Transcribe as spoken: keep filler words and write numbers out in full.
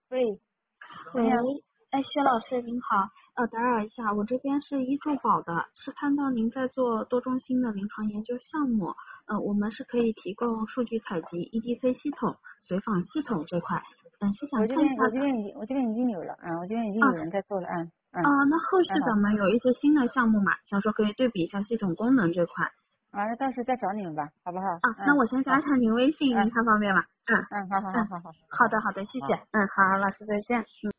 喂， 喂， 你好。 哎，薛老师您好，呃，打扰一下，我这边是医助保的，是看到您在做多中心的临床研究项目，呃，我们是可以提供数据采集、E D C 系统、随访系统这块，嗯、是想我这边看一下的。 我这边已经我这边已经有了啊，我这边已经啊有人在做了，嗯啊， 嗯， 那后续那好咱们有一些新的项目嘛，想说可以对比一下系统功能这块。 啊，那到时候再找你们吧，好不好？ 啊，那嗯， 我先加好， 一下您微信，您嗯看方便吗？嗯嗯，好好好嗯， 好好，好好的好的，谢谢。 好。 嗯，好，老师再见。嗯。